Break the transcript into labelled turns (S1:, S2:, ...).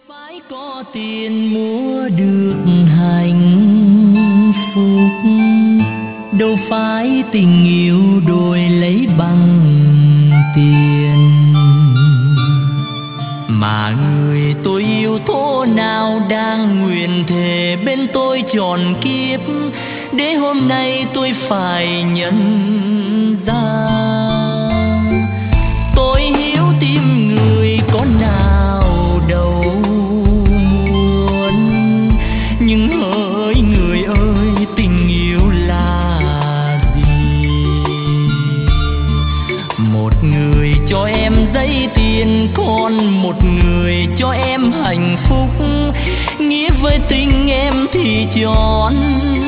S1: phải có tiền mua được hạnh phúc, đâu phải tình yêu đổi lấy bằng tiền. Mà người tôi yêu thổ nào đang nguyện thề bên tôi trọn kiếp, để hôm nay tôi phải nhận ra. Tôi hiếu tim người có nào đâu muốn, nhưng hỡi người ơi tình yêu là gì? Một người cho em giấy tiền, còn một người cho em hạnh phúc, nghĩa với tình em thì trọn